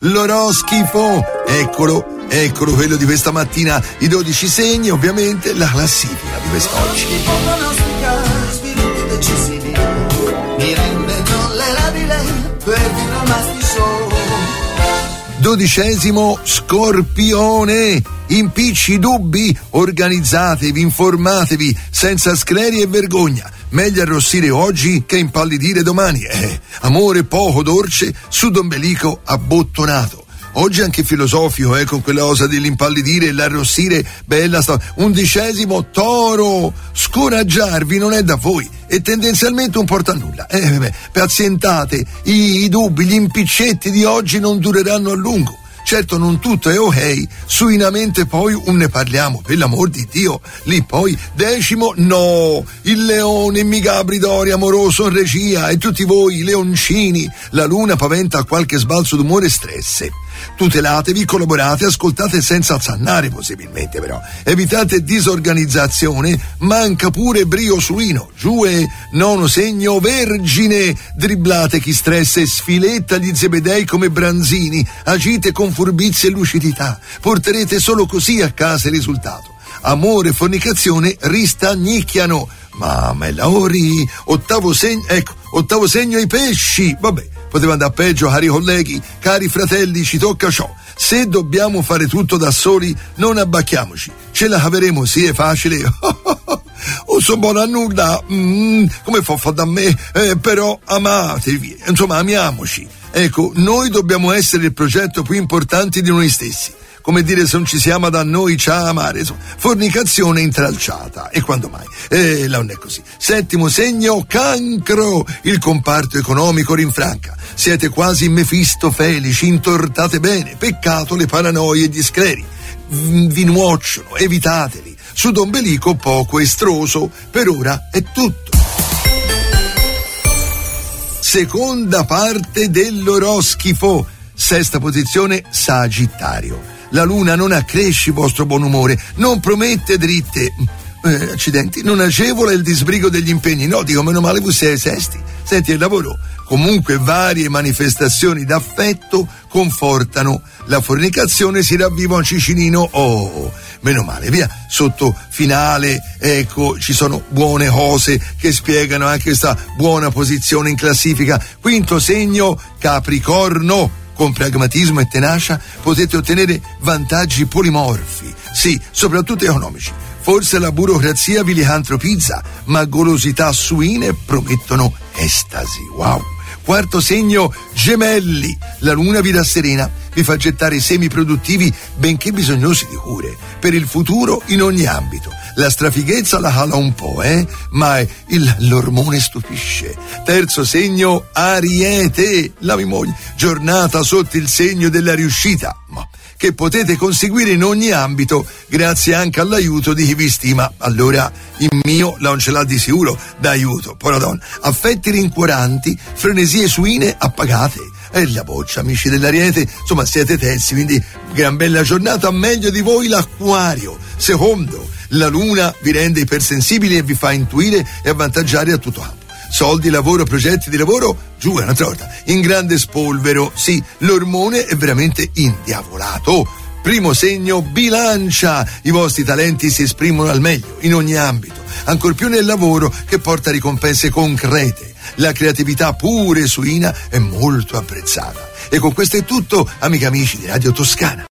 l'oroschifo, eccolo quello di questa mattina, i 12 segni, ovviamente la classifica di quest'oggi. Sviluppi decisivi, mi rende tollerabile, perfino mastiso. 12° Scorpione, impicci, dubbi, organizzatevi, informatevi, senza scleri e vergogna. Meglio arrossire oggi che impallidire domani. Amore poco dolce, sudombelico abbottonato. Oggi anche filosofico, con quella cosa dell'impallidire e l'arrossire, bella storia. 11° Toro, scoraggiarvi non è da voi e tendenzialmente un porta a nulla. Pazientate, i dubbi, gli impiccetti di oggi non dureranno a lungo. Certo non tutto è ok, suinamente poi ne parliamo, per l'amor di Dio. Lì poi 10° no, il leone, Migabridori, amoroso in regia e tutti voi leoncini, la luna paventa qualche sbalzo d'umore e stress. Tutelatevi, collaborate, ascoltate senza zannare possibilmente, però evitate disorganizzazione, manca pure brio suino. Giù è 9° segno Vergine, dribblate chi stressa e sfiletta gli zebedei come branzini, agite con furbizia e lucidità, porterete solo così a casa il risultato. Amore e fornicazione ristagnicchiano. Mamma ori, 8° segno i pesci, vabbè. Poteva andare peggio, cari colleghi, cari fratelli, ci tocca ciò. Se dobbiamo fare tutto da soli, non abbacchiamoci. Ce la caveremo, sì, è facile. Sono buono a nulla, come fa da me, però amatevi, insomma, amiamoci. Ecco, noi dobbiamo essere il progetto più importante di noi stessi. Come dire, se non ci si ama da noi, c'ha amare, insomma, fornicazione intralciata. E quando mai? Non è così. 7° segno Cancro, il comparto economico rinfranca. Siete quasi mefistofelici, intortate bene, peccato le paranoie e gli scleri. Vi nuocciono, evitateli. Sudombelico poco estroso, per ora è tutto. Seconda parte dell'oroschifo, 6ª posizione Sagittario. La luna non accresce il vostro buon umore, non promette dritte, accidenti, non agevola il disbrigo degli impegni, no, dico meno male voi sei sesti. Senti, il lavoro, comunque varie manifestazioni d'affetto confortano, la fornicazione si ravviva un cicinino, meno male, via, sotto finale, ecco, ci sono buone cose che spiegano anche questa buona posizione in classifica. 5° segno Capricorno, con pragmatismo e tenacia potete ottenere vantaggi polimorfi, sì, soprattutto economici. Forse la burocrazia vi licantropizza, ma golosità suine promettono estasi. Wow! 4° segno Gemelli, la luna vi rasserena, vi fa gettare semi produttivi benché bisognosi di cure, per il futuro in ogni ambito. La strafighezza la cala un po', ma l'ormone stupisce. 3° segno Ariete, la mia moglie, giornata sotto il segno della riuscita, ma che potete conseguire in ogni ambito, grazie anche all'aiuto di chi vi stima. Allora, il mio non ce l'ha di sicuro d'aiuto, poi donna. Affetti rincuoranti, frenesie suine appagate. E la boccia, amici dell'Ariete, insomma siete terzi, quindi gran bella giornata, meglio di voi l'Acquario. 2°, la luna vi rende ipersensibili e vi fa intuire e avvantaggiare a tutto campo. Soldi, lavoro, progetti di lavoro, giù è un'altra volta. In grande spolvero, sì, l'ormone è veramente indiavolato. 1° segno Bilancia, i vostri talenti si esprimono al meglio in ogni ambito, ancor più nel lavoro che porta ricompense concrete. La creatività pure suina è molto apprezzata. E con questo è tutto, amiche e amici di Radio Toscana.